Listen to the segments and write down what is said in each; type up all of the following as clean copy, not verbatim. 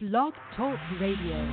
Blog Talk Radio.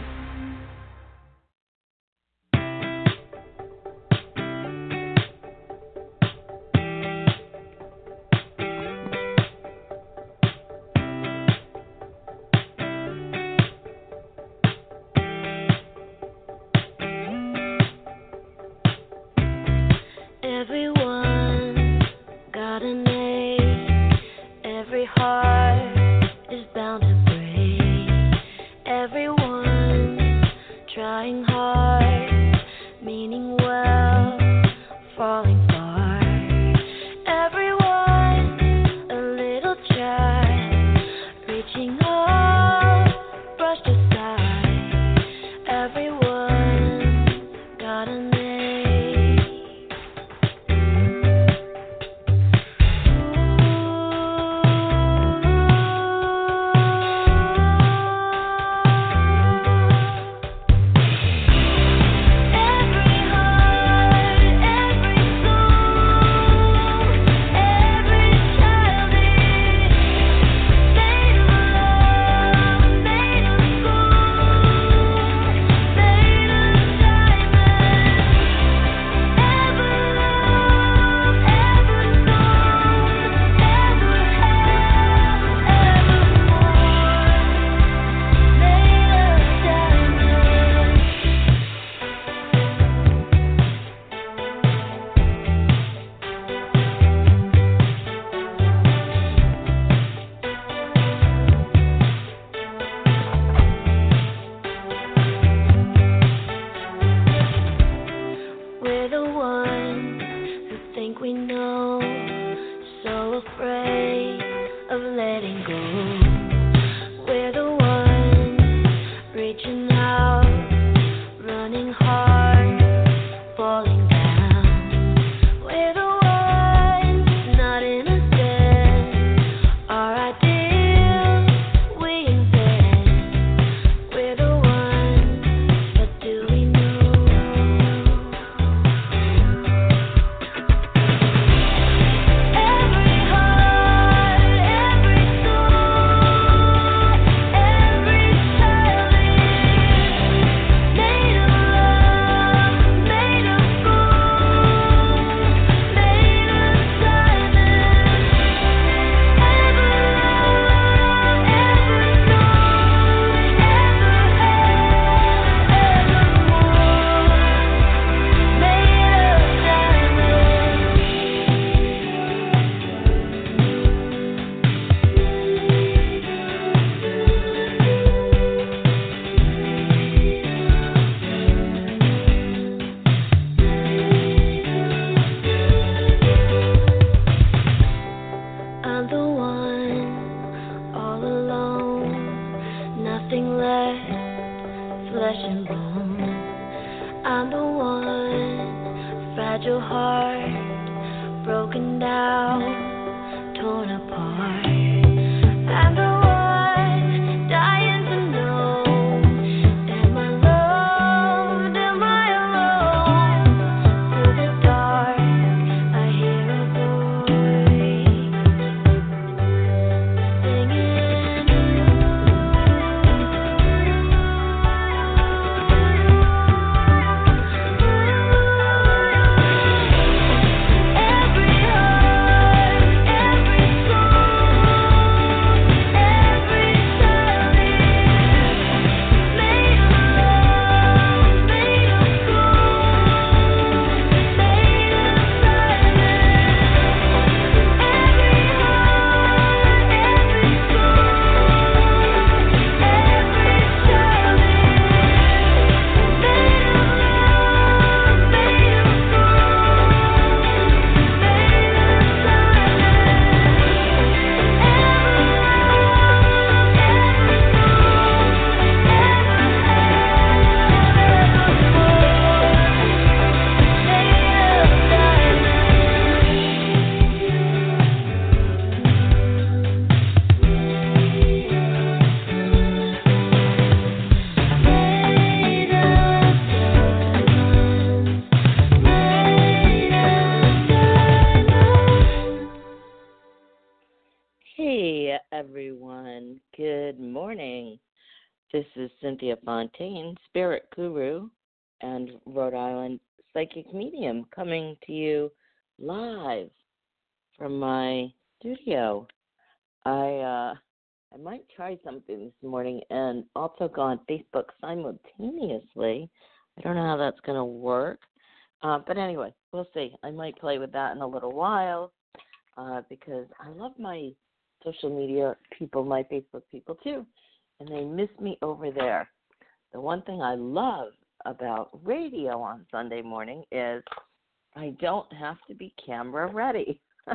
This is Cynthia Fontaine, Spirit Guru and Rhode Island Psychic Medium, coming to you live from my studio. I might try something this morning and also go on Facebook simultaneously. I don't know how that's going to work. But anyway, we'll see. I might play with that in a little while because I love my social media people, my Facebook people too, and they miss me over there. The one thing I love about radio on Sunday morning is I don't have to be camera ready.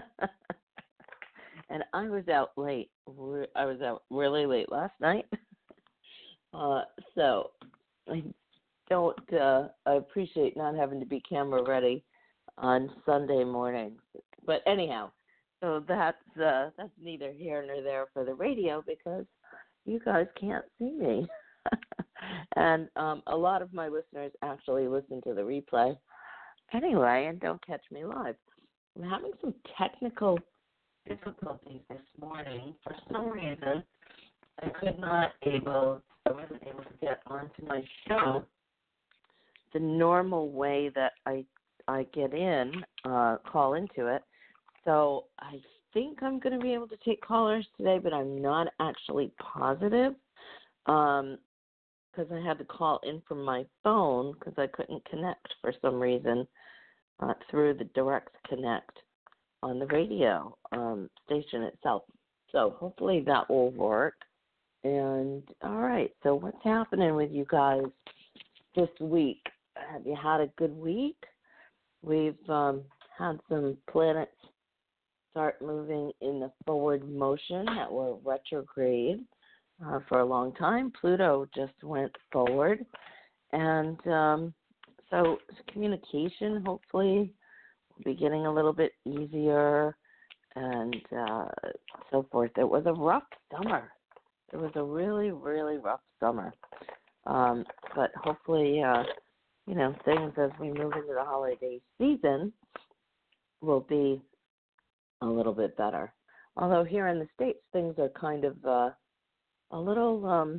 And I was out late. I was out really late last night. So I don't. I appreciate not having to be camera ready on Sunday mornings. But anyhow, so that's neither here nor there for the radio because you guys can't see me. And a lot of my listeners actually listen to the replay anyway and don't catch me live. I'm having some technical difficulties this morning. For some reason, I wasn't able to get onto my show the normal way that I get in, call into it. So I think I'm going to be able to take callers today, but I'm not actually positive because I had to call in from my phone because I couldn't connect for some reason through the direct connect on the radio station itself. So hopefully that will work. And all right, so what's happening with you guys this week? Have you had a good week? We've had some planets start moving in the forward motion that were retrograde for a long time. Pluto just went forward. And so communication hopefully will be getting a little bit easier and so forth. It was a rough summer. It was a really, really rough summer. But hopefully, things as we move into the holiday season will be a little bit better. Although here in the States, things are kind of a little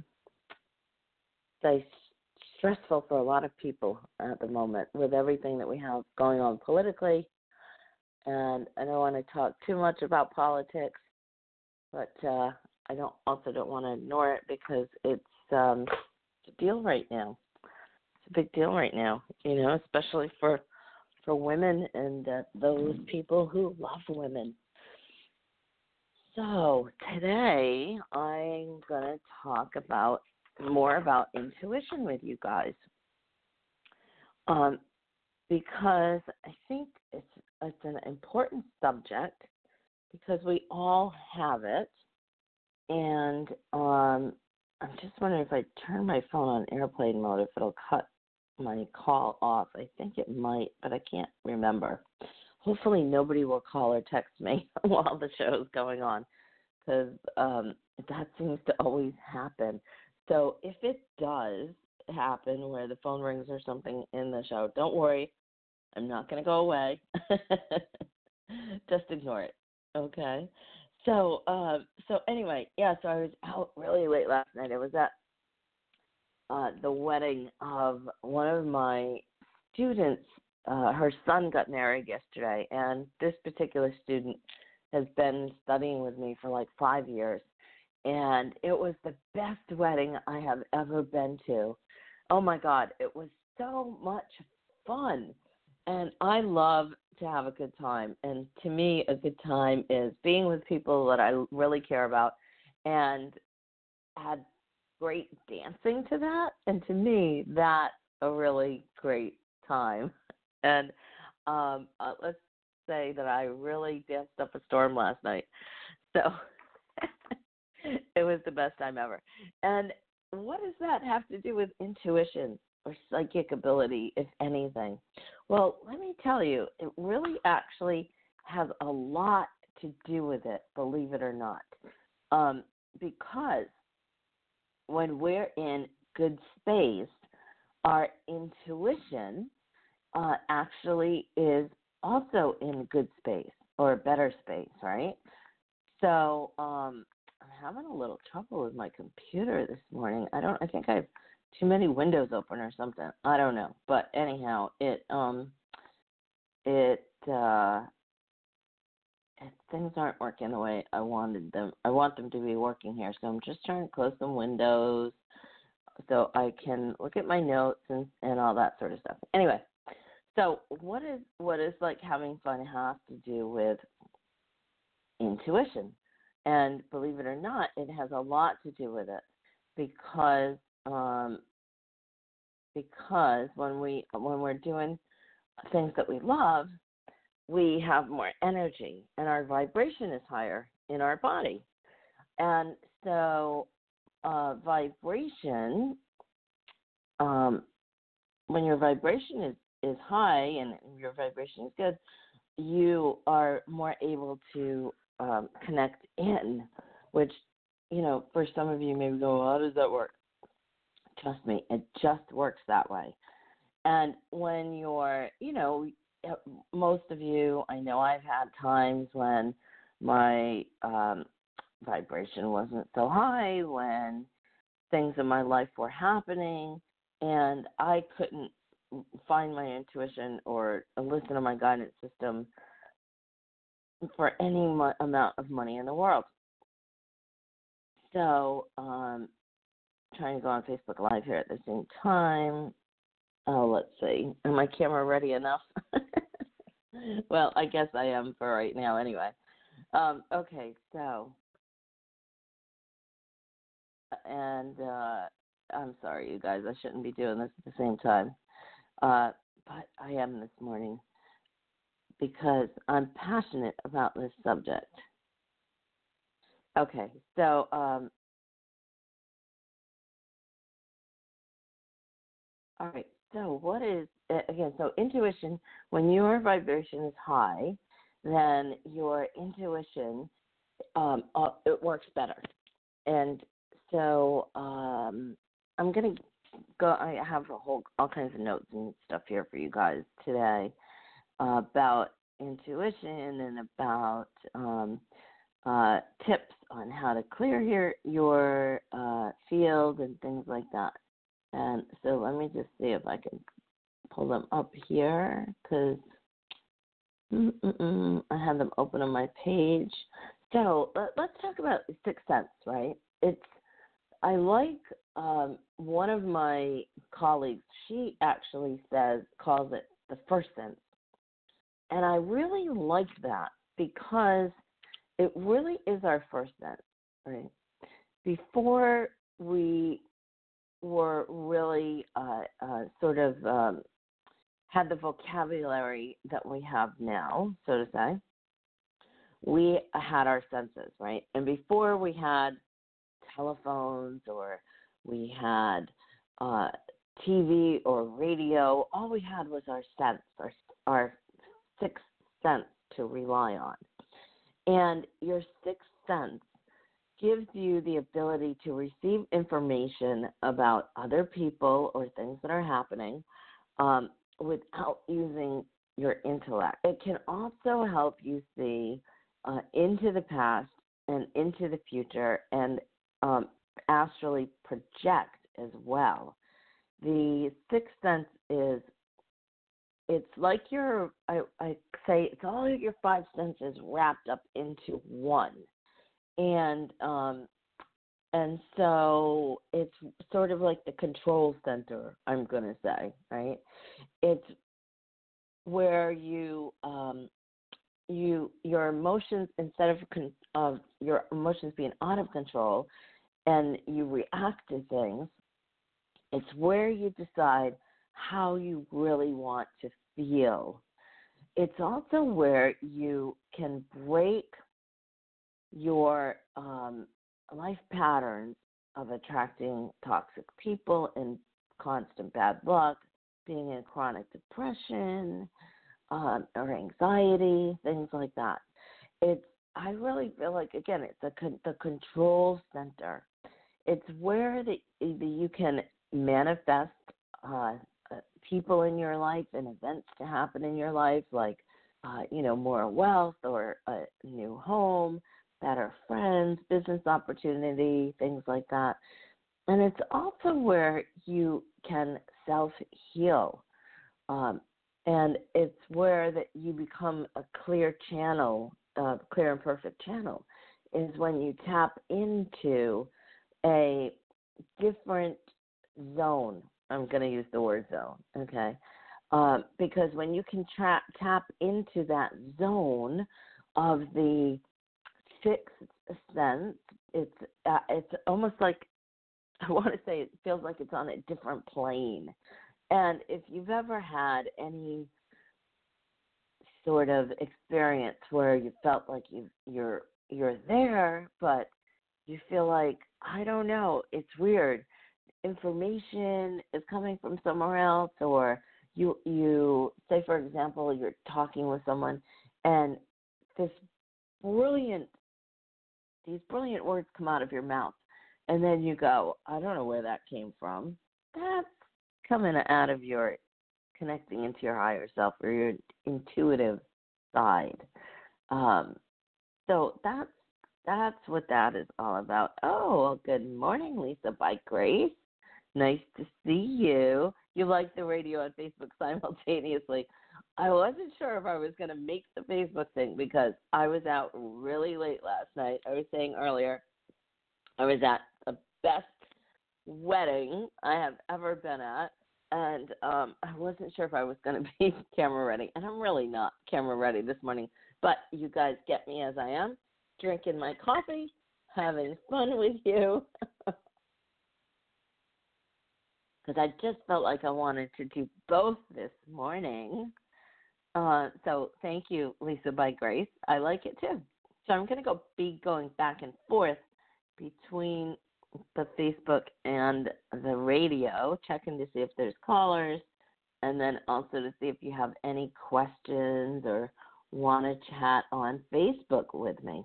stressful for a lot of people at the moment with everything that we have going on politically. And I don't want to talk too much about politics, but I don't want to ignore it because it's a deal right now. It's a big deal right now, especially for women and those people who love women. So today I'm going to talk more about intuition with you guys because I think it's an important subject because we all have it. And I'm just wondering if I turn my phone on airplane mode, if it'll cut my call off. I think it might, but I can't remember. Hopefully nobody will call or text me while the show is going on because that seems to always happen. So if it does happen where the phone rings or something in the show, don't worry. I'm not going to go away. Just ignore it, okay? So anyway, so I was out really late last night. I was at the wedding of one of my students. Her son got married yesterday, and this particular student has been studying with me for like 5 years. And it was the best wedding I have ever been to. Oh, my God, it was so much fun. And I love to have a good time. And to me, a good time is being with people that I really care about and had great dancing to that. And to me, that's a really great time. And let's say that I really danced up a storm last night. So it was the best time ever. And what does that have to do with intuition or psychic ability, if anything? Well, let me tell you, it really actually has a lot to do with it, believe it or not. Because when we're in good space, our intuition actually is also in good space or better space, right? So I'm having a little trouble with my computer this morning. I think I have too many windows open or something. I don't know. But anyhow, it things aren't working the way I wanted them. I want them to be working here. So I'm just trying to close some windows so I can look at my notes and all that sort of stuff. Anyway, so what is like having fun has to do with intuition. And believe it or not, it has a lot to do with it because when we're doing things that we love, we have more energy and our vibration is higher in our body. And so vibration, when your vibration is high and your vibration is good, you are more able to connect in, which, for some of you maybe go, how does that work? Trust me, it just works that way. And when you're, most of you, I know I've had times when my vibration wasn't so high, when things in my life were happening, and I couldn't find my intuition or listen to my guidance system for any amount of money in the world. So, trying to go on Facebook Live here at the same time. Oh, let's see. Is my camera ready enough? Well, I guess I am for right now anyway. Okay, so, and I'm sorry, you guys. I shouldn't be doing this at the same time. But I am this morning because I'm passionate about this subject. Okay, so all right. So what is, again, so intuition, when your vibration is high, then your intuition, it works better. And so I'm going to go, I have all kinds of notes and stuff here for you guys today about intuition and about tips on how to clear your field and things like that. And so let me just see if I can pull them up here because I have them open on my page. So let's talk about sixth sense, right? I like one of my colleagues, she actually calls it the first sense. And I really like that because it really is our first sense, right? Before we were really sort of had the vocabulary that we have now, so to say, we had our senses, right? And before we had telephones or we had TV or radio, all we had was our sense, our sixth sense to rely on. And your sixth sense gives you the ability to receive information about other people or things that are happening without using your intellect. It can also help you see into the past and into the future and astrally project as well. The sixth sense it's like I say it's all of your five senses wrapped up into one. And so it's sort of like the control center, I'm going to say, right? It's where your emotions, instead of your emotions being out of control and you react to things, it's where you decide how you really want to feel. It's also where you can break your life patterns of attracting toxic people and constant bad luck, being in chronic depression or anxiety, things like that. I really feel like, again, it's the control center. It's where you can manifest people in your life and events to happen in your life, like more wealth or a new home, better friends, business opportunity, things like that. And it's also where you can self-heal. Um, and it's where that you become a clear channel, clear and perfect channel, is when you tap into a different zone. I'm going to use the word zone, okay? Because when you can tap into that zone of the sixth sense, it's almost like, I want to say, it feels like it's on a different plane. And if you've ever had any sort of experience where you felt like you're there, but you feel like, I don't know, it's weird, information is coming from somewhere else, or you say, for example, you're talking with someone and this brilliant these brilliant words come out of your mouth, and then you go, I don't know where that came from. That's coming out of your connecting into your higher self or your intuitive side. So that's what that is all about. Oh, well, good morning, Lisa by Grace. Nice to see you. You like the radio and Facebook simultaneously. I wasn't sure if I was going to make the Facebook thing because I was out really late last night. I was saying earlier, I was at the best wedding I have ever been at, and I wasn't sure if I was going to be camera ready, and I'm really not camera ready this morning, but you guys get me as I am, drinking my coffee, having fun with you, because I just felt like I wanted to do both this morning. So thank you, Lisa by Grace. I like it too. So I'm going to be going back and forth between the Facebook and the radio, checking to see if there's callers, and then also to see if you have any questions or want to chat on Facebook with me.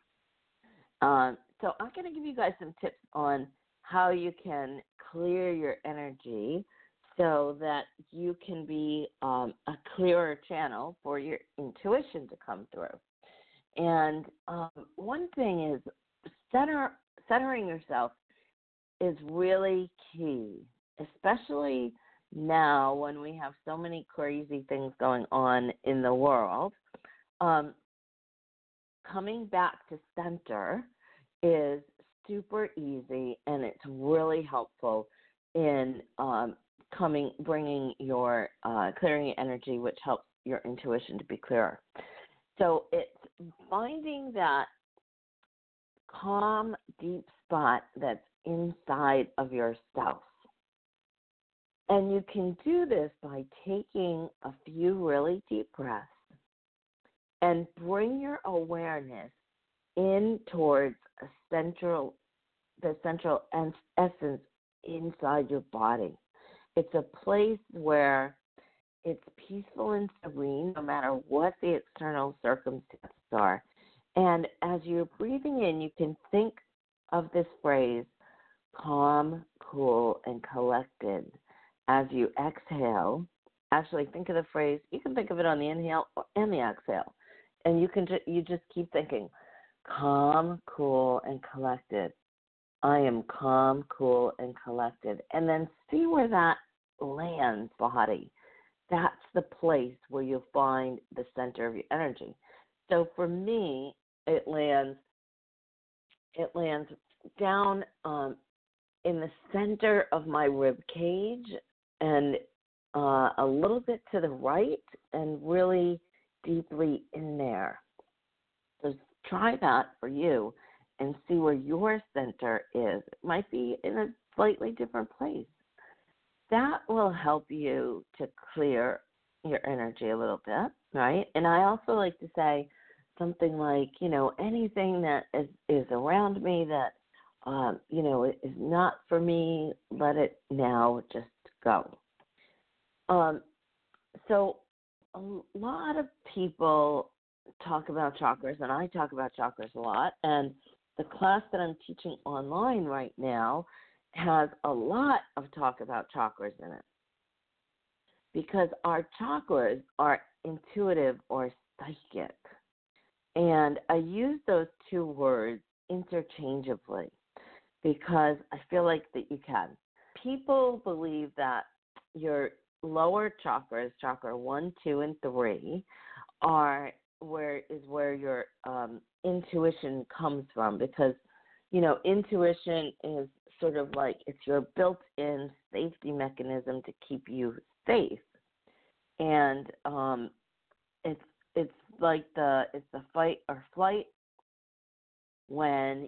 So I'm going to give you guys some tips on how you can clear your energy so that you can be a clearer channel for your intuition to come through. And one thing is centering yourself is really key, especially now when we have so many crazy things going on in the world. Coming back to center is super easy, and it's really helpful in bringing your clearing your energy, which helps your intuition to be clearer. So it's finding that calm, deep spot that's inside of yourself. And you can do this by taking a few really deep breaths and bring your awareness in towards the central essence inside your body. It's a place where it's peaceful and serene no matter what the external circumstances are. And as you're breathing in, you can think of this phrase, calm, cool, and collected. As you exhale, actually think of the phrase, you can think of it on the inhale and the exhale. And you just keep thinking, calm, cool, and collected. I am calm, cool, and collected. And then see where that lands, body. That's the place where you'll find the center of your energy. So for me, it lands down in the center of my rib cage and a little bit to the right and really deeply in there. So try that for you and see where your center is. It might be in a slightly different place. That will help you to clear your energy a little bit, right? And I also like to say something like, anything that is around me that, is not for me, let it now just go. So a lot of people talk about chakras, and I talk about chakras a lot, and the class that I'm teaching online right now has a lot of talk about chakras in it because our chakras are intuitive or psychic. And I use those two words interchangeably because I feel like that you can. People believe that your lower chakras, chakra 1, 2, and 3, are where your intuition comes from, because intuition is sort of like it's your built-in safety mechanism to keep you safe, and it's like it's the fight or flight when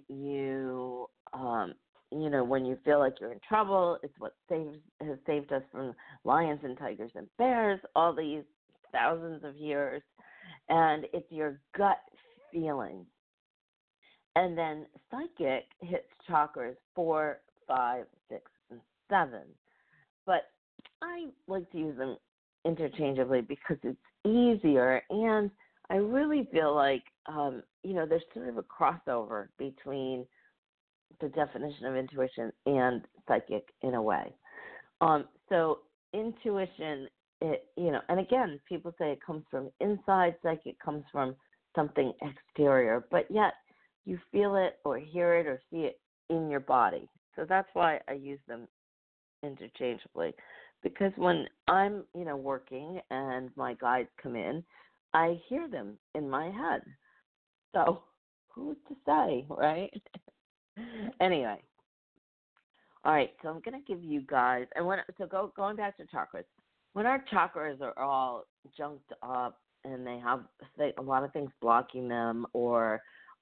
when you feel like you're in trouble. It's what has saved us from lions and tigers and bears all these thousands of years, and it's your gut feeling. And then psychic hits chakras 4, 5, 6, and 7. But I like to use them interchangeably because it's easier, and I really feel like there's sort of a crossover between the definition of intuition and psychic in a way. So intuition, and again, people say it comes from inside, psychic comes from something exterior, but yet you feel it or hear it or see it in your body. So that's why I use them interchangeably, because when I'm working and my guides come in, I hear them in my head. So who's to say, right? Anyway, all right. So I'm going to give you guys, and going back to chakras. When our chakras are all junked up and they have a lot of things blocking them, or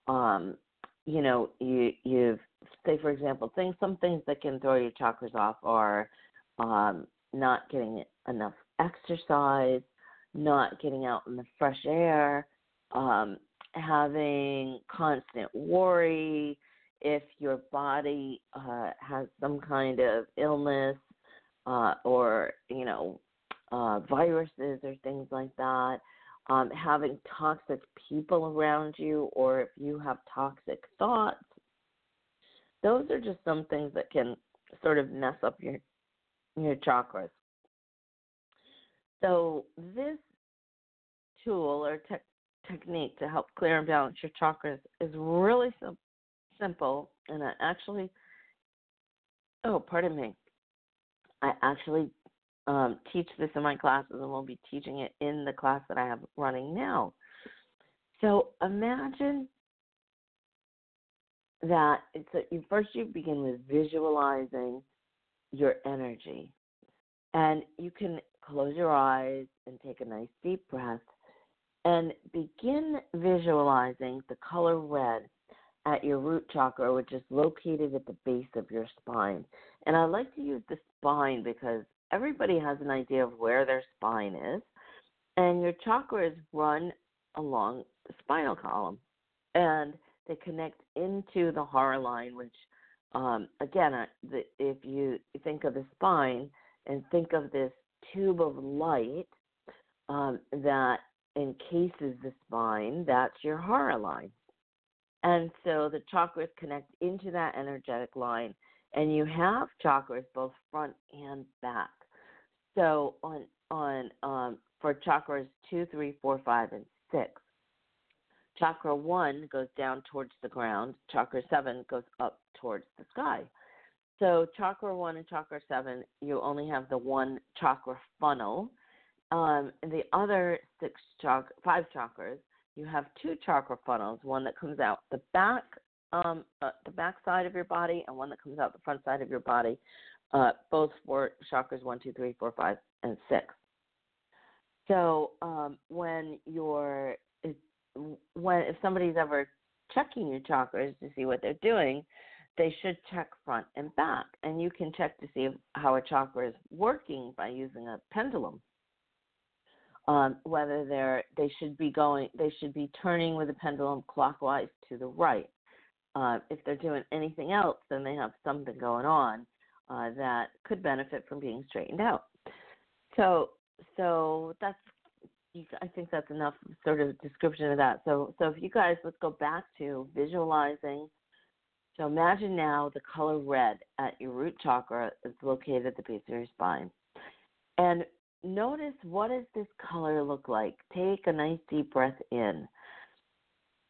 you've say, for example, some things that can throw your chakras off are not getting enough exercise, not getting out in the fresh air, having constant worry, if your body has some kind of illness or viruses or things like that, having toxic people around you, or if you have toxic thoughts. Those are just some things that can sort of mess up your chakras. So this tool or technique to help clear and balance your chakras is really simple, and I actually teach this in my classes, and we'll be teaching it in the class that I have running now. So imagine that you begin with visualizing your energy, and you can close your eyes and take a nice deep breath and begin visualizing the color red at your root chakra, which is located at the base of your spine. And I like to use the spine because everybody has an idea of where their spine is, and your chakras run along the spinal column, and they connect into the hara line, which, if you think of the spine and think of this tube of light that encases the spine, that's your hara line. And so the chakras connect into that energetic line, and you have chakras both front and back. So for chakras 2, 3, 4, 5, and 6, chakra 1 goes down towards the ground. Chakra 7 goes up towards the sky. So chakra 1 and chakra 7, you only have the one chakra funnel. And the other 5 chakras, you have 2 chakra funnels, one that comes out the back side of your body, and one that comes out the front side of your body, both for chakras 1, 2, 3, 4, 5, and 6. So if somebody's ever checking your chakras to see what they're doing, they should check front and back, and you can check to see how a chakra is working by using a pendulum. Whether they should be turning with the pendulum clockwise to the right. If they're doing anything else, then they have something going on that could benefit from being straightened out. So I think that's enough sort of description of that. So if you guys, let's go back to visualizing. So imagine now the color red at your root chakra is located at the base of your spine. And notice, what does this color look like? Take a nice deep breath in.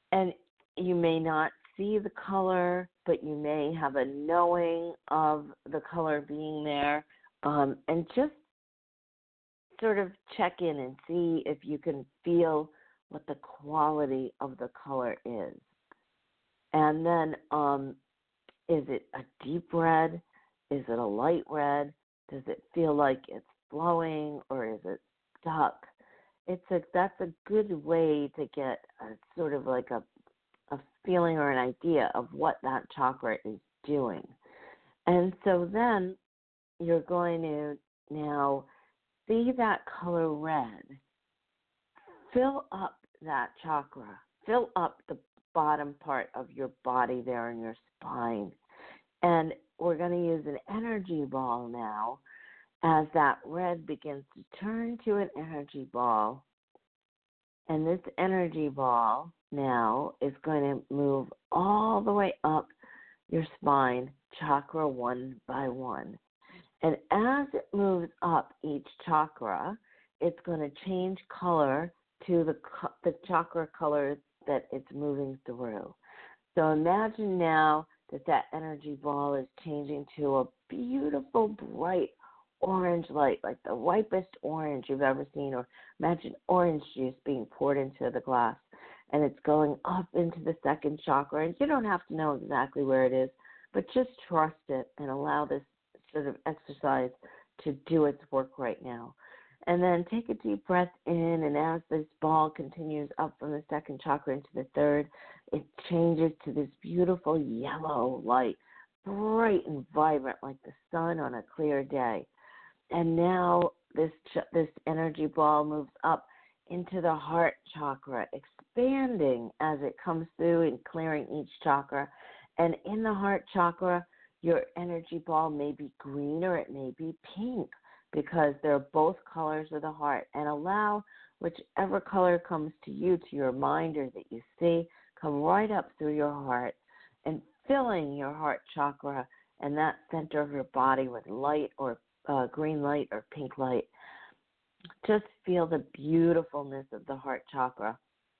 And you may not see the color, but you may have a knowing of the color being there. And just sort of check in and see if you can feel what the quality of the color is. And then, is it a deep red? Is it a light red? Does it feel like it's flowing, or is it stuck? That's a good way to get a sort of like a feeling or an idea of what that chakra is doing. And so then you're going to now see that color red, fill up that chakra, fill up the bottom part of your body there in your spine. And we're going to use an energy ball now as that red begins to turn to an energy ball. And this energy ball now is going to move all the way up your spine, chakra one by one. And as it moves up each chakra, it's going to change color to the chakra color that it's moving through. So imagine now that energy ball is changing to a beautiful, bright orange light, like the ripest orange you've ever seen, or imagine orange juice being poured into the glass, and it's going up into the second chakra. And you don't have to know exactly where it is, but just trust it and allow this sort of exercise to do its work right now. And then take a deep breath in, and as this ball continues up from the second chakra into the third, it changes to this beautiful yellow light, bright and vibrant like the sun on a clear day. And now this energy ball moves up into the heart chakra, expanding as it comes through and clearing each chakra. And in the heart chakra, your energy ball may be green or it may be pink, because they're both colors of the heart. And allow whichever color comes to you, to your mind, or that you see, come right up through your heart and filling your heart chakra and that center of your body with light, or green light or pink light. Just feel the beautifulness of the heart chakra.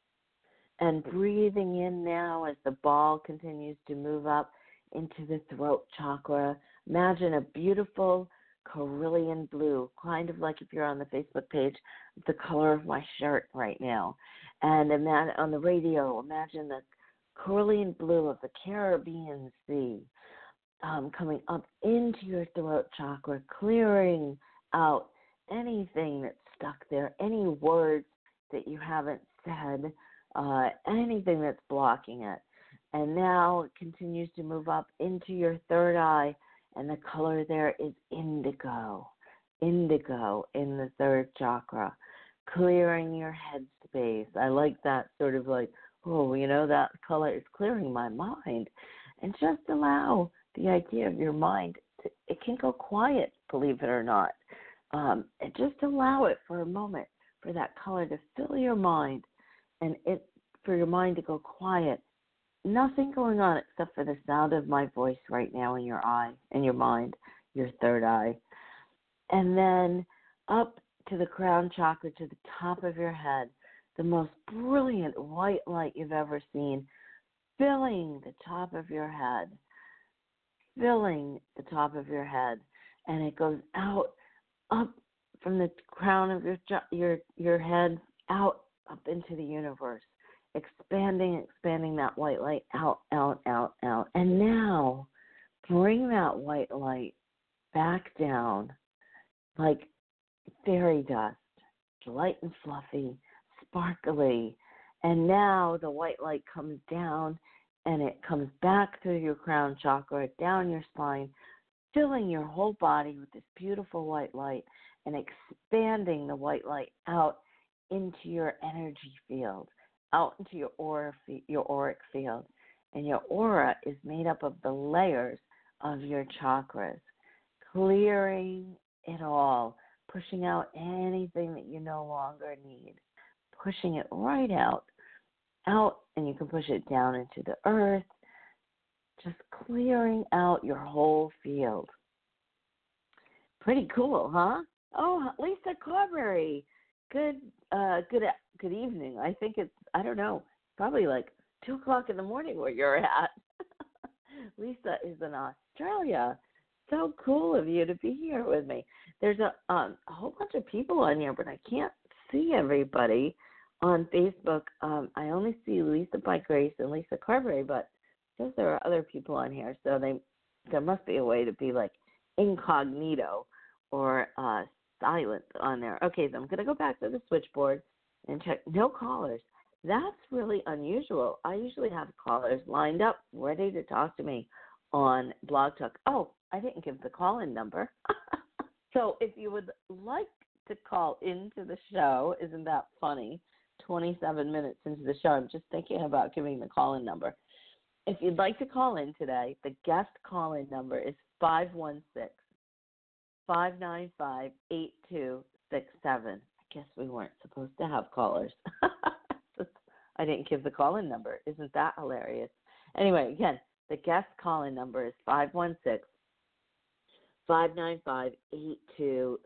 And breathing in now as the ball continues to move up into the throat chakra. Imagine a beautiful Cerulean blue, kind of like if you're on the Facebook page, the color of my shirt right now. And on the radio, imagine the Cerulean blue of the Caribbean Sea coming up into your throat chakra, clearing out anything that's stuck there, any words that you haven't said, anything that's blocking it. And now it continues to move up into your third eye, and the color there is indigo in the third chakra, clearing your head space. I like that sort of like, that color is clearing my mind. And just allow the idea of your mind, it can go quiet, believe it or not. And just allow it for a moment, for that color to fill your mind, and for your mind to go quiet. Nothing going on except for the sound of my voice right now in your eye, in your mind, your third eye. And then up to the crown chakra, to the top of your head, the most brilliant white light you've ever seen, filling the top of your head, and it goes out, up from the crown of your head, out, up into the universe, expanding that white light out. And now bring that white light back down like fairy dust, light and fluffy, sparkly. And now the white light comes down, and it comes back through your crown chakra, down your spine, filling your whole body with this beautiful white light, and expanding the white light out into your energy field, out into your auric field. And your aura is made up of the layers of your chakras, clearing it all, pushing out anything that you no longer need, pushing it right out, and you can push it down into the earth, just clearing out your whole field. Pretty cool, huh? Oh, Lisa Carberry, good evening. I think it's, I don't know, probably like 2 o'clock in the morning where you're at. Lisa is in Australia. So cool of you to be here with me. There's a whole bunch of people on here, but I can't see everybody on Facebook. I only see Lisa by Grace and Lisa Carberry, but it says there are other people on here, so there must be a way to be like incognito or silent on there. Okay, so I'm going to go back to the switchboard and check. No callers. That's really unusual. I usually have callers lined up, ready to talk to me on Blog Talk. Oh, I didn't give the call-in number. So if you would like to call into the show, isn't that funny? 27 minutes into the show, I'm just thinking about giving the call-in number. If you'd like to call in today, the guest call-in number is 516-595-8267. I guess we weren't supposed to have callers. I didn't give the call-in number. Isn't that hilarious? Anyway, again, the guest call-in number is 516-595-8267.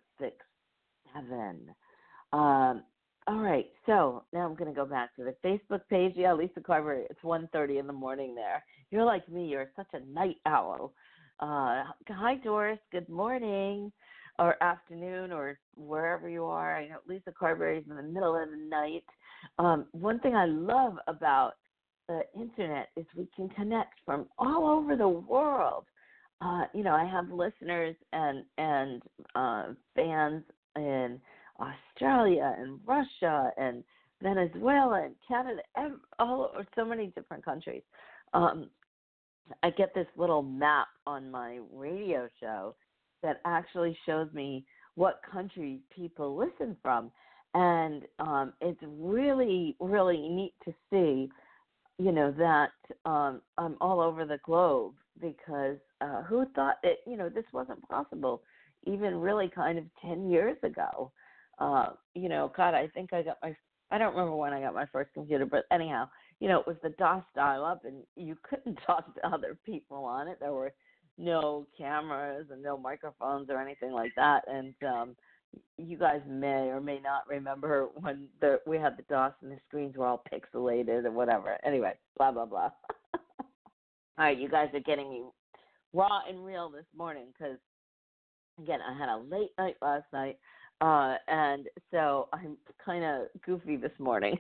All right, so now I'm going to go back to the Facebook page. Yeah, Lisa Carver, it's 1:30 in the morning there. You're like me. You're such a night owl. Hi, Doris. Good morning or afternoon or wherever you are. I know Lisa Carberry is in the middle of the night. One thing I love about the Internet is we can connect from all over the world. I have listeners and fans in Australia and Russia and Venezuela and Canada, so many different countries. I get this little map on my radio show that actually shows me what countries people listen from. And it's really, really neat to see, that I'm all over the globe because who thought that, this wasn't possible even really kind of 10 years ago. God, I think I don't remember when I got my first computer, but anyhow, it was the DOS dial-up, and you couldn't talk to other people on it. There were no cameras and no microphones or anything like that, and you guys may or may not remember when we had the DOS and the screens were all pixelated or whatever. Anyway, blah, blah, blah. All right, you guys are getting me raw and real this morning because, again, I had a late night last night, and so I'm kind of goofy this morning.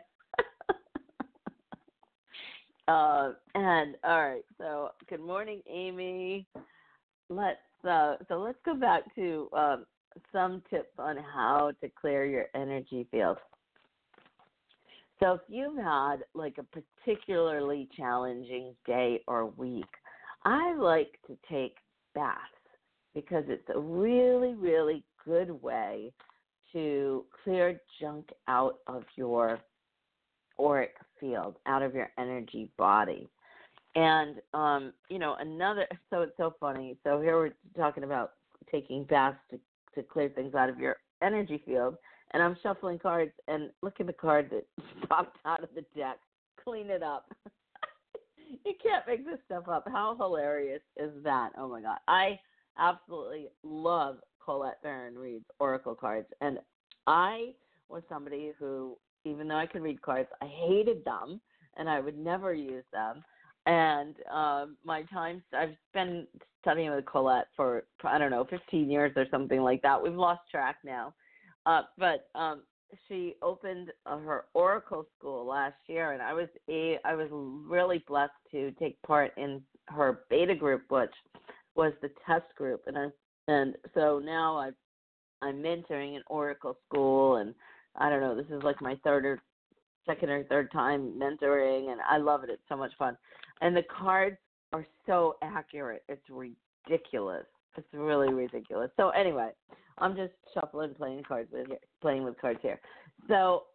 And all right, so good morning, Amy. Let's go back to some tips on how to clear your energy field. So if you've had like a particularly challenging day or week, I like to take baths because it's a really, really good way to clear junk out of your auric field, out of your energy body. And, so it's so funny. So here we're talking about taking baths to clear things out of your energy field. And I'm shuffling cards, and look at the card that popped out of the deck. Clean it up. You can't make this stuff up. How hilarious is that? Oh, my God. I absolutely love Colette Baron-Reid's Oracle cards. And I was somebody who, even though I could read cards, I hated them, and I would never use them. And I've been studying with Colette for, 15 years or something like that. We've lost track now. But she opened her Oracle school last year, and I was really blessed to take part in her beta group, which was the test group. And so now I'm mentoring an Oracle school, and I don't know, this is like my second or third time mentoring, and I love it. It's so much fun. And the cards are so accurate. It's ridiculous. It's really ridiculous. So anyway, I'm just shuffling, playing with cards here. So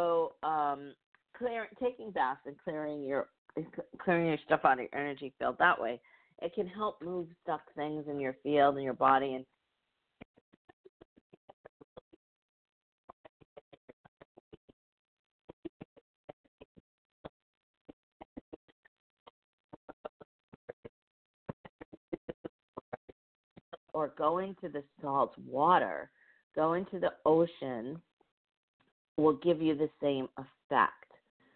taking baths and clearing your stuff out of your energy field that way, it can help move stuck things in your field and your body and or going to the salt water, going to the ocean will give you the same effect.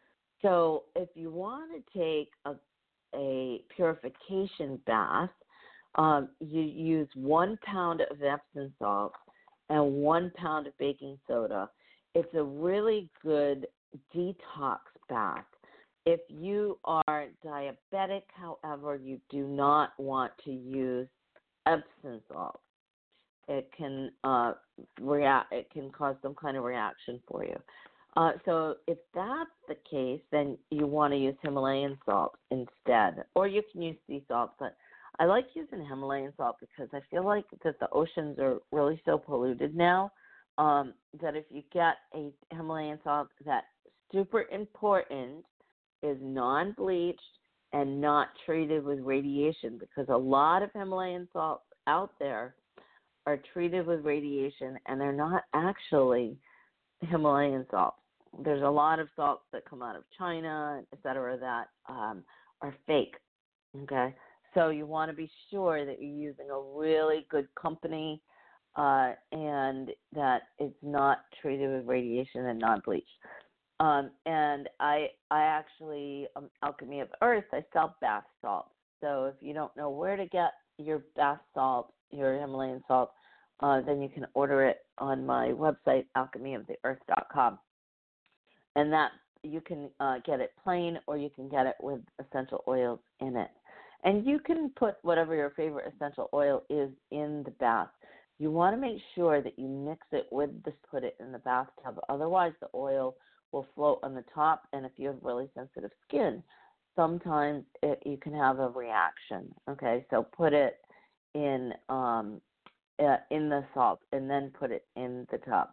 So if you want to take a purification bath, you use 1 pound of Epsom salt and 1 pound of baking soda. It's a really good detox bath. If you are diabetic, however, you do not want to use Epsom salt. It can it can cause some kind of reaction for you. So if that's the case, then you want to use Himalayan salt instead, or you can use sea salt. But I like using Himalayan salt because I feel like that the oceans are really so polluted now that if you get a Himalayan salt, that's super important, is non-bleached and not treated with radiation, because a lot of Himalayan salts out there are treated with radiation and they're not actually Himalayan salts. There's a lot of salts that come out of China, et cetera, that are fake, okay? So you want to be sure that you're using a really good company and that it's not treated with radiation and not bleached. And I actually, Alchemy of Earth, I sell bath salts. So if you don't know where to get your bath salt, your Himalayan salt, then you can order it on my website, alchemyoftheearth.com. And that you can get it plain, or you can get it with essential oils in it. And you can put whatever your favorite essential oil is in the bath. You want to make sure that you mix it with put it in the bathtub. Otherwise, the oil will float on the top, and if you have really sensitive skin, sometimes you can have a reaction. Okay, so put it in the salt and then put it in the tub.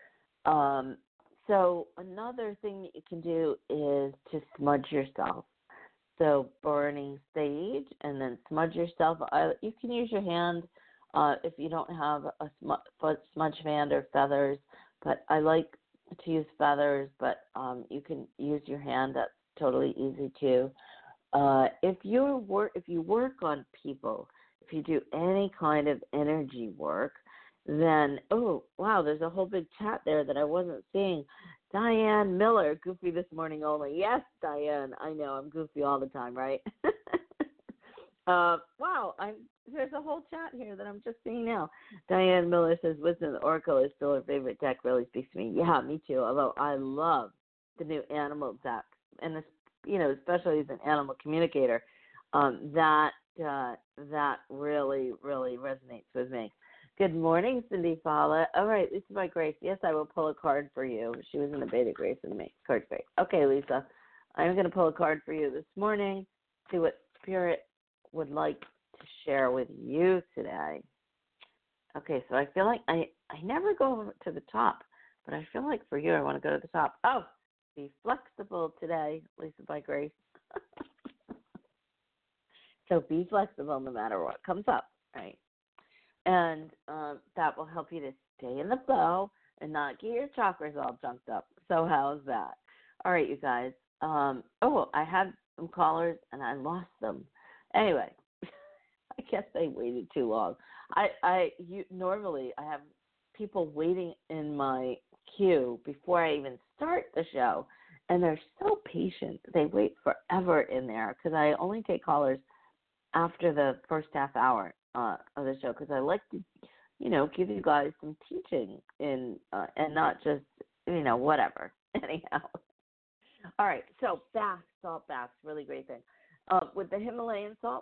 So another thing that you can do is to smudge yourself. So burning sage and then smudge yourself. You can use your hand if you don't have a smudge fan or feathers, but I like to use feathers, but you can use your hand. That's totally easy too. If you work on people, if you do any kind of energy work, then, oh, wow, there's a whole big chat there that I wasn't seeing. Diane Miller, goofy this morning only. Yes, Diane, I know, I'm goofy all the time, right? Wow, there's a whole chat here that I'm just seeing now. Diane Miller says, Wisdom of the Oracle is still her favorite deck, really speaks to me. Yeah, me too, although I love the new animal deck, and this, especially as an animal communicator, that really, really resonates with me. Good morning, Cindy Fala. All right, Lisa by Grace. Yes, I will pull a card for you. She was in the Beta Grace with me. Card Grace. Okay, Lisa, I'm going to pull a card for you this morning, see what Spirit would like to share with you today. Okay, so I feel like I never go to the top, but I feel like for you I want to go to the top. Oh, be flexible today, Lisa by Grace. So be flexible no matter what comes up, right? And that will help you to stay in the flow and not get your chakras all junked up. So how's that? All right, you guys. I had some callers and I lost them. Anyway, I guess they waited too long. Normally I have people waiting in my queue before I even start the show, and they're so patient. They wait forever in there because I only take callers after the first half hour of the show, because I like to, give you guys some teaching and not just, whatever. Anyhow. All right, so salt baths, really great thing. With the Himalayan salt,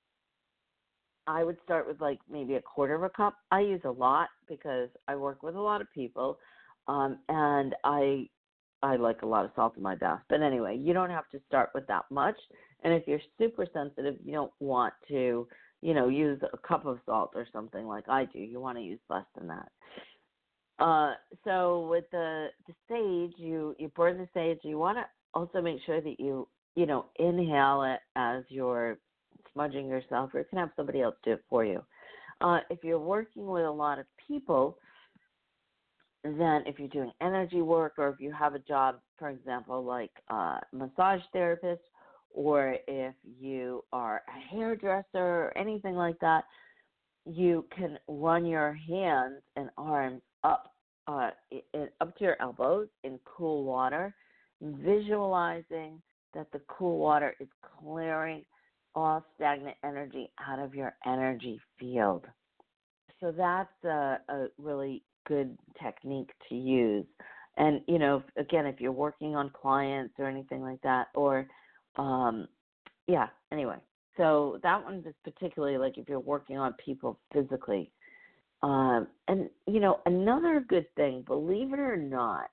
I would start with like maybe a quarter of a cup. I use a lot because I work with a lot of people, and I like a lot of salt in my bath. But anyway, you don't have to start with that much. And if you're super sensitive, you don't want to, use a cup of salt or something like I do. You want to use less than that. So with the sage, you burn the sage. You want to also make sure that you inhale it as you're smudging yourself, or you can have somebody else do it for you. If you're working with a lot of people, then if you're doing energy work, or if you have a job, for example, like a massage therapist, or if you are a hairdresser or anything like that, you can run your hands and arms up to your elbows in cool water, visualizing that the cool water is clearing all stagnant energy out of your energy field. So that's a really good technique to use. And, again, if you're working on clients or anything like that, or, anyway. So that one is particularly like if you're working on people physically. And, another good thing, believe it or not,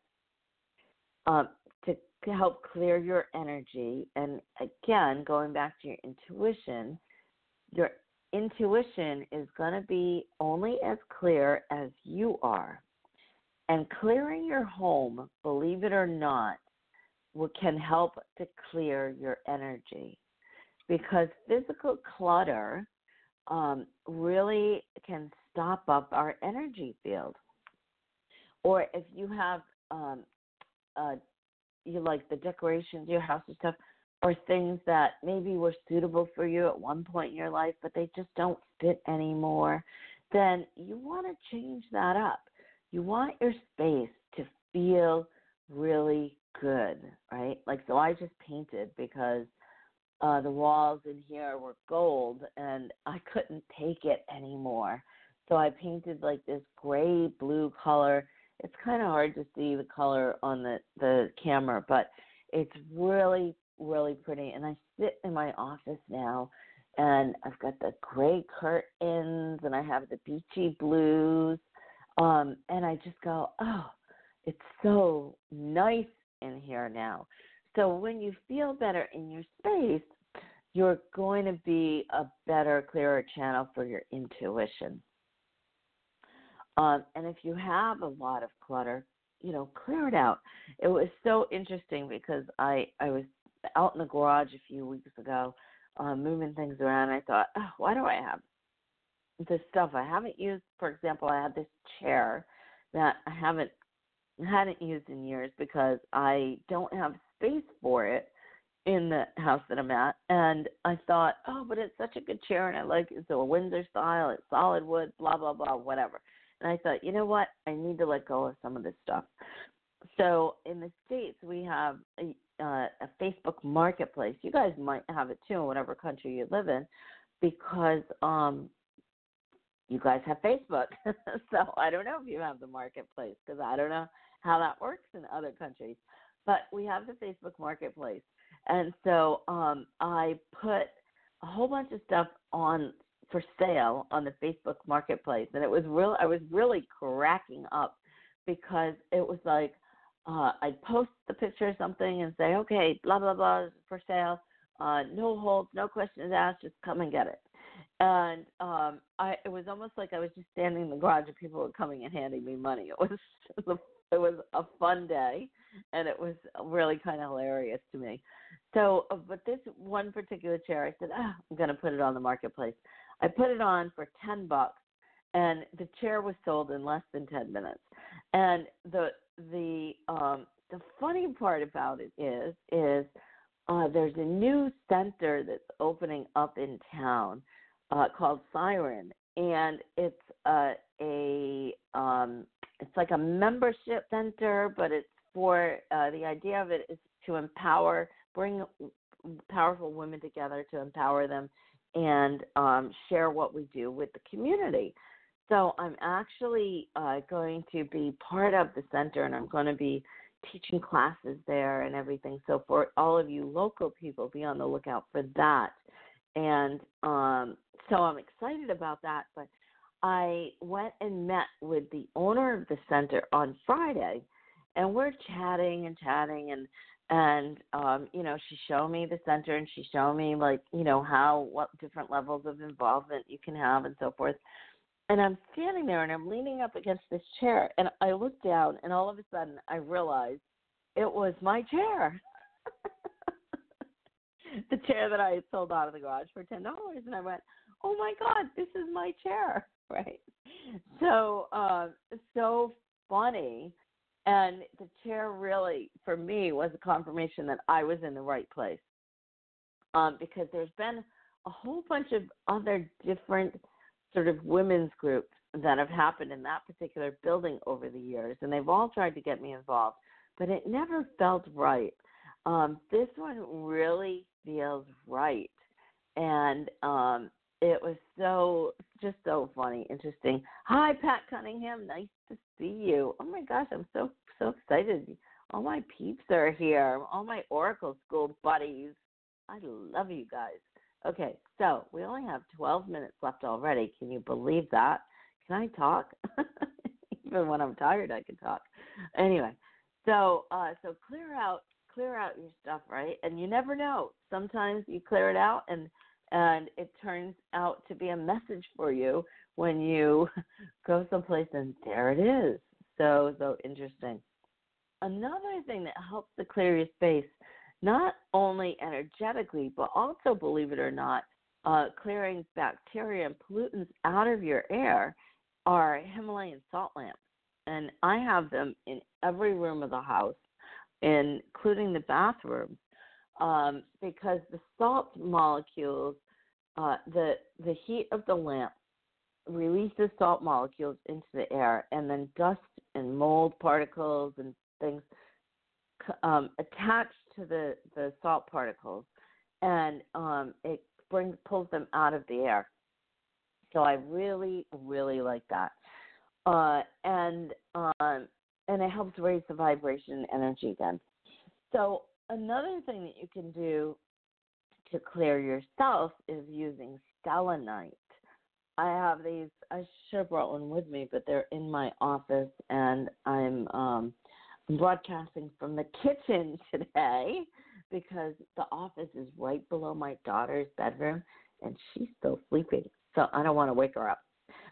to help clear your energy, and again, going back to your intuition is going to be only as clear as you are. And clearing your home, believe it or not, can help to clear your energy, because physical clutter really can stop up our energy field. Or if you have you like the decorations, your house and stuff, or things that maybe were suitable for you at one point in your life, but they just don't fit anymore, then you want to change that up. You want your space to feel really good, right? Like, so I just painted because the walls in here were gold and I couldn't take it anymore. So I painted like this gray blue color. It's kind of hard to see the color on the camera, but it's really, really pretty. And I sit in my office now, and I've got the gray curtains, and I have the beachy blues, and I just go, oh, it's so nice in here now. So when you feel better in your space, you're going to be a better, clearer channel for your intuition. And if you have a lot of clutter, clear it out. It was so interesting because I was out in the garage a few weeks ago, moving things around. I thought, oh, why do I have this stuff I haven't used? For example, I had this chair that I hadn't used in years because I don't have space for it in the house that I'm at. And I thought, oh, but it's such a good chair, and I like it. It's a Windsor style, it's solid wood, blah, blah, blah, whatever. And I thought, you know what? I need to let go of some of this stuff. So in the States, we have a Facebook marketplace. You guys might have it too in whatever country you live in, because you guys have Facebook. So I don't know if you have the marketplace, because I don't know how that works in other countries. But we have the Facebook marketplace. And so I put a whole bunch of stuff on for sale on the Facebook marketplace, and I was really cracking up, because it was like I'd post the picture of something and say, okay, blah blah blah, for sale, no holds, no questions asked, just come and get it. And it was almost like I was just standing in the garage and people were coming and handing me money. It was a fun day, and it was really kind of hilarious to me. So, but this one particular chair, I said, I'm going to put it on the marketplace. I put it on for $10, and the chair was sold in less than 10 minutes. And the funny part about it is there's a new center that's opening up in town called Siren, and it's it's like a membership center, but it's for the idea of it is to bring powerful women together, to empower them, and share what we do with the community. So I'm actually going to be part of the center, and I'm going to be teaching classes there and everything. So for all of you local people, be on the lookout for that. And so I'm excited about that. But I went and met with the owner of the center on Friday, and we're chatting, and she showed me the center, and she showed me what different levels of involvement you can have and so forth. And I'm standing there and I'm leaning up against this chair, and I look down, and all of a sudden I realized it was my chair. The chair that I had sold out of the garage for $10. And I went, oh my God, this is my chair, right? So, so funny. And the chair really, for me, was a confirmation that I was in the right place. Because there's been a whole bunch of other different sort of women's groups that have happened in that particular building over the years, and they've all tried to get me involved. but it never felt right. This one really feels right. And it was just so funny, interesting. Hi, Pat Cunningham. Nice to see you. Oh my gosh, I'm so excited. All my peeps are here. All my Oracle School buddies. I love you guys. Okay, so we only have 12 minutes left already. Can you believe that? Can I talk? Even when I'm tired, I can talk. Anyway, so clear out your stuff, right? And you never know. Sometimes you clear it out, and it turns out to be a message for you when you go someplace, and there it is. So interesting. Another thing that helps to clear your space, not only energetically, but also, believe it or not, clearing bacteria and pollutants out of your air, are Himalayan salt lamps. And I have them in every room of the house, including the bathrooms, because the salt molecules, the heat of the lamp releases salt molecules into the air, and then dust and mold particles and things attach to the salt particles, and it pulls them out of the air. So I really, really like that. And it helps raise the vibration and energy again. So another thing that you can do to clear yourself is using selenite. I have these. I should have brought one with me, but they're in my office, and I'm broadcasting from the kitchen today because the office is right below my daughter's bedroom, and she's still sleeping, so I don't want to wake her up.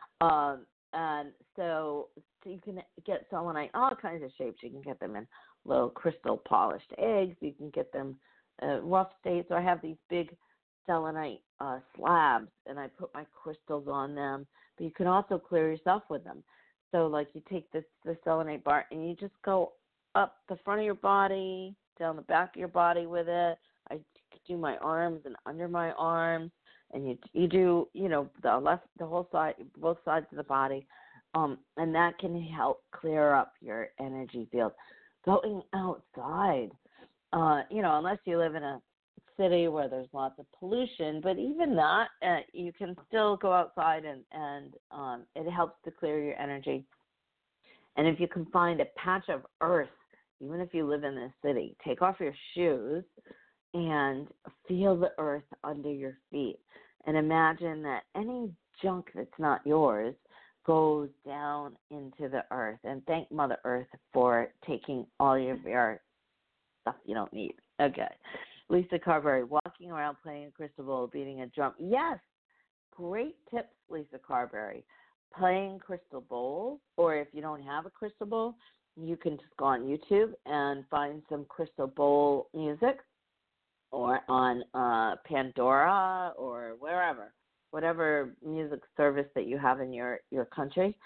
And so you can get selenite in all kinds of shapes. You can get them in little crystal polished eggs. You can get them rough state. So I have these big selenite slabs, and I put my crystals on them. But you can also clear yourself with them. So like you take the selenite bar, and you just go up the front of your body, down the back of your body with it. I do my arms and under my arms, and you do, the whole side, both sides of the body, and that can help clear up your energy field. Going outside, unless you live in a city where there's lots of pollution, but even that, you can still go outside, and it helps to clear your energy. And if you can find a patch of earth, even if you live in the city, take off your shoes and feel the earth under your feet. And imagine that any junk that's not yours goes down into the earth. And thank Mother Earth for taking all of your stuff you don't need. Okay. Lisa Carberry, walking around playing a crystal bowl, beating a drum. Yes, great tips, Lisa Carberry. Playing crystal bowls, or if you don't have a crystal bowl, you can just go on YouTube and find some crystal bowl music, or on Pandora, or whatever music service that you have in your country.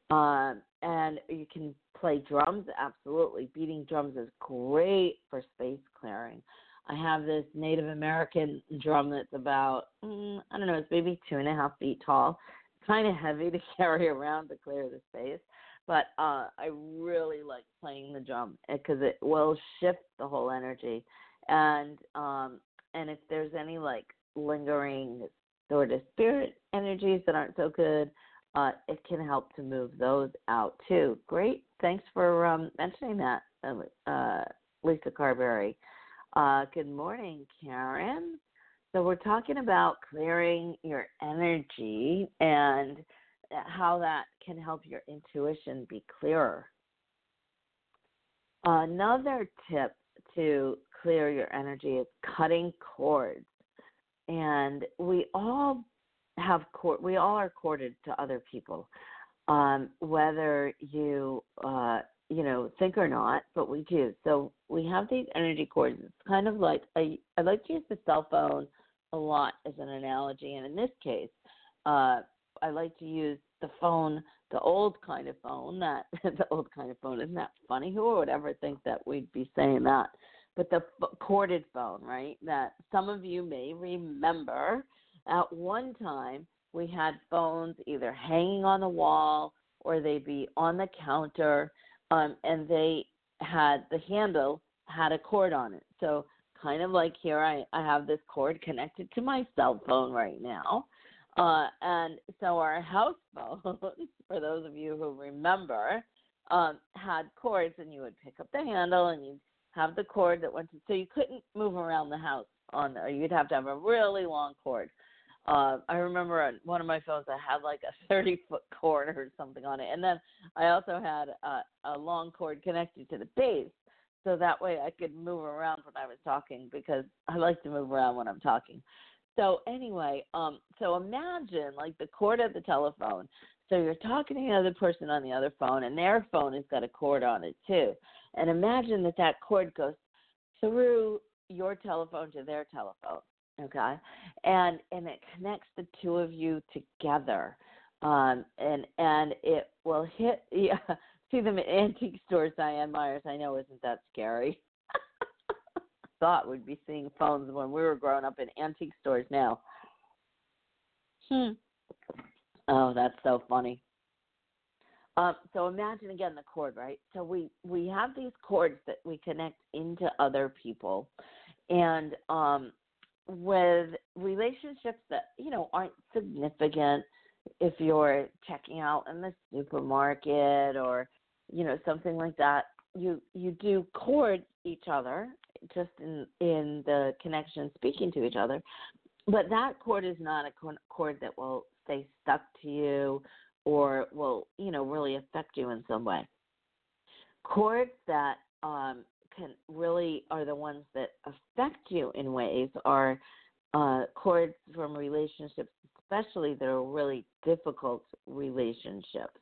And you can play drums, absolutely. Beating drums is great for space clearing. I have this Native American drum that's about, it's maybe 2.5 feet tall. It's kind of heavy to carry around to clear the space. But I really like playing the drum because it will shift the whole energy. And if there's any like lingering sort of spirit energies that aren't so good, it can help to move those out too. Great, thanks for mentioning that, Lisa Carberry. Good morning, Karen. So we're talking about clearing your energy and how that can help your intuition be clearer. Another tip to clear your energy is cutting cords. And we all are corded to other people, whether you think or not, but we do. So we have these energy cords. It's kind of like I like to use the cell phone a lot as an analogy, and in this case, I like to use the phone, the old kind of phone. The old kind of phone, isn't that funny? Who would ever think that we'd be saying that? But the corded phone, right? That some of you may remember. At one time, we had phones either hanging on the wall or they'd be on the counter, and they the handle had a cord on it. So kind of like here I have this cord connected to my cell phone right now. And so our house phone, for those of you who remember, had cords, and you would pick up the handle and you'd have the cord that went to, so you couldn't move around the house on there. You'd have to have a really long cord. I remember on one of my phones I had like a 30-foot cord or something on it. And then I also had a long cord connected to the base, so that way I could move around when I was talking, because I like to move around when I'm talking. So anyway, so imagine like the cord of the telephone. So you're talking to the other person on the other phone, and their phone has got a cord on it too. And imagine that cord goes through your telephone to their telephone, okay? And it connects the two of you together. And it will hit, yeah, see them at antique stores, Diane Myers. I know, isn't that scary? Thought we'd be seeing phones when we were growing up in antique stores now. Oh, that's so funny. So imagine again the cord, right? So we have these cords that we connect into other people, and with relationships that aren't significant, if you're checking out in the supermarket or something like that, you do cord each other just in the connection, speaking to each other, but that cord is not a cord that will stay stuck to you or will really affect you in some way. Cords that can really are the ones that affect you in ways are cords from relationships, especially that are really difficult relationships.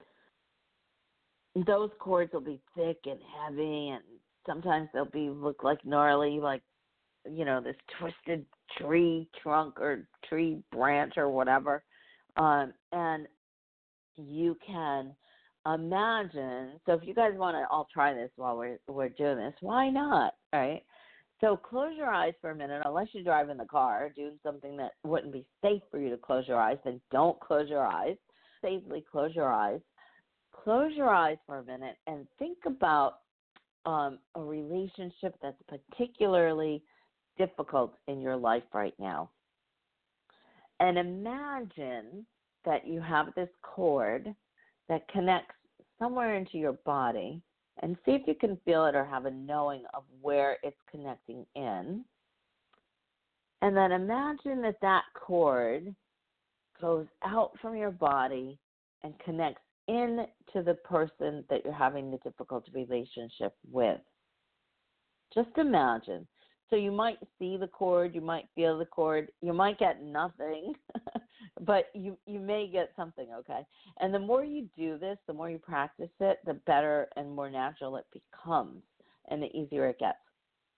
Those cords will be thick and heavy, and sometimes they'll look like gnarly, like this twisted tree trunk or tree branch or whatever. And you can imagine, so if you guys want to all try this while we're doing this, why not, right? So close your eyes for a minute, unless you drive in the car doing something that wouldn't be safe for you to close your eyes, then don't close your eyes. Safely close your eyes. Close your eyes for a minute and think about a relationship that's particularly difficult in your life right now. And imagine that you have this cord that connects somewhere into your body, and see if you can feel it or have a knowing of where it's connecting in. And then imagine that cord goes out from your body and connects in to the person that you're having the difficult relationship with. Just imagine. So you might see the cord, you might feel the cord, you might get nothing, but you may get something, okay? And the more you do this, the more you practice it, the better and more natural it becomes, and the easier it gets.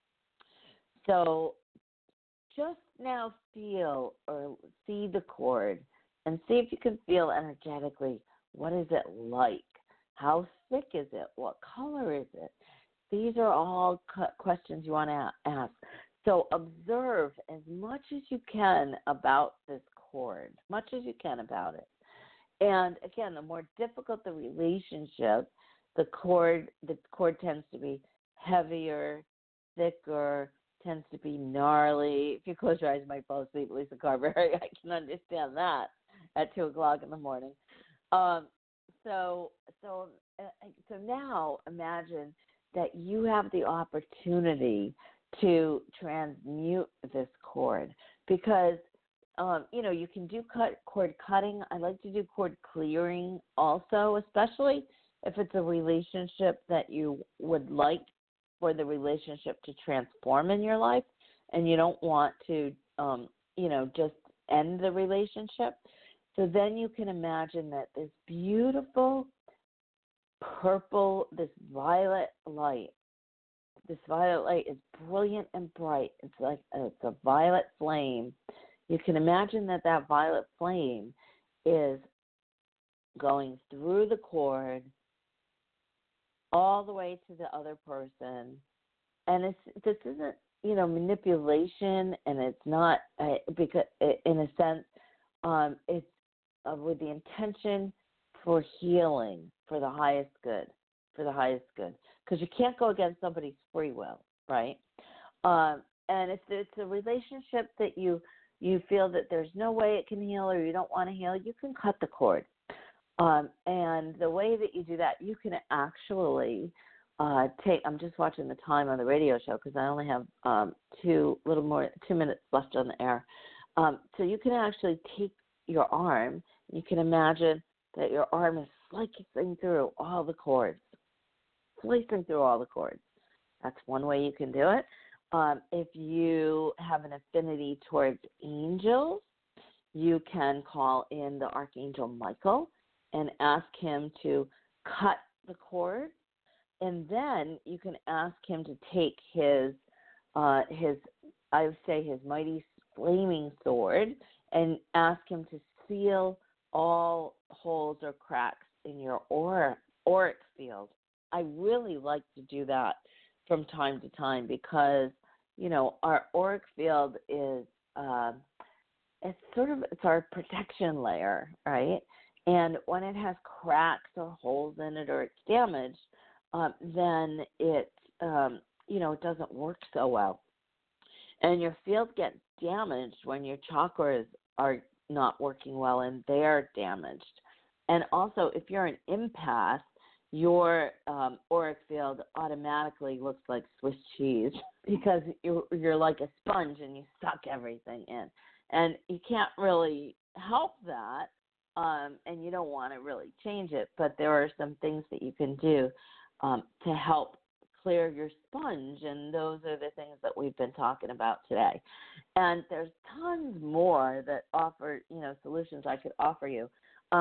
So just now feel or see the cord and see if you can feel energetically, what is it like? How thick is it? What color is it? These are all questions you want to ask. So observe as much as you can about this cord, much as you can about it. And again, the more difficult the relationship, the cord tends to be heavier, thicker, tends to be gnarly. If you close your eyes, you might fall asleep, Lisa Carberry. I can understand that at 2 o'clock in the morning. So now imagine that you have the opportunity to transmute this cord, because you can do cord cutting. I like to do cord clearing also, especially if it's a relationship that you would like for the relationship to transform in your life, and you don't want to just end the relationship. So then you can imagine that this beautiful purple, this violet light is brilliant and bright. It's a violet flame. You can imagine that violet flame is going through the cord all the way to the other person. And this isn't, manipulation, and it's not, because in a sense, it's with the intention for healing, for the highest good, for the highest good, because you can't go against somebody's free will, right? And if it's a relationship that you feel that there's no way it can heal or you don't want to heal, you can cut the cord. And the way that you do that, you can actually I'm just watching the time on the radio show because I only have 2 minutes left on the air. So you can actually take your arm, you can imagine that your arm is slicing through all the cords. That's one way you can do it. If you have an affinity towards angels, you can call in the Archangel Michael and ask him to cut the cord. And then you can ask him to take his mighty flaming sword and ask him to seal all holes or cracks in your auric field. I really like to do that from time to time because, our auric field is it's our protection layer, right? And when it has cracks or holes in it or it's damaged, then it it doesn't work so well. And your field gets damaged when your chakras are not working well and they're damaged. And also, if you're an empath, your auric field automatically looks like Swiss cheese because you're like a sponge and you suck everything in. And you can't really help that, and you don't want to really change it, but there are some things that you can do to help clear your sponge, and those are the things that we've been talking about today. And there's tons more that offer, solutions I could offer you.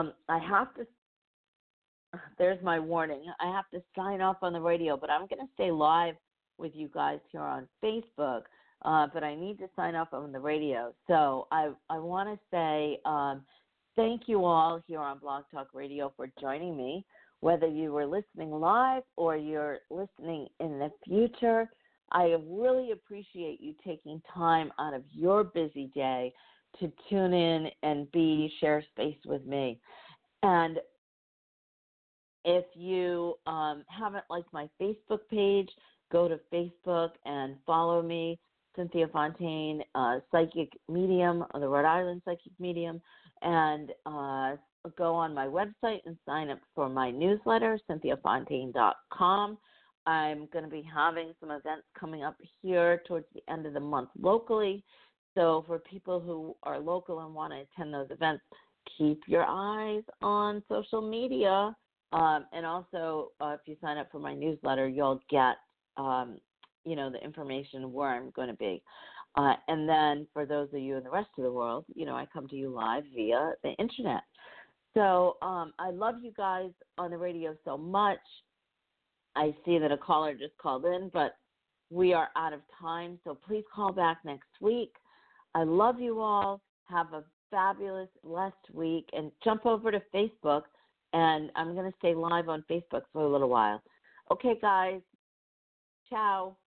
There's my warning. I have to sign off on the radio, but I'm going to stay live with you guys here on Facebook, but I need to sign off on the radio. So I want to say thank you all here on Blog Talk Radio for joining me. Whether you were listening live or you're listening in the future, I really appreciate you taking time out of your busy day to tune in and share space with me. And if you haven't liked my Facebook page, go to Facebook and follow me, Cynthia Fontaine, Psychic Medium, the Rhode Island Psychic Medium, and go on my website and sign up for my newsletter, CynthiaFontaine.com. I'm going to be having some events coming up here towards the end of the month locally. So for people who are local and want to attend those events, keep your eyes on social media. And also, if you sign up for my newsletter, you'll get, the information where I'm going to be. And then for those of you in the rest of the world, I come to you live via the internet. So I love you guys on the radio so much. I see that a caller just called in, but we are out of time. So please call back next week. I love you all. Have a fabulous, blessed week. And jump over to Facebook. And I'm going to stay live on Facebook for a little while. Okay, guys. Ciao.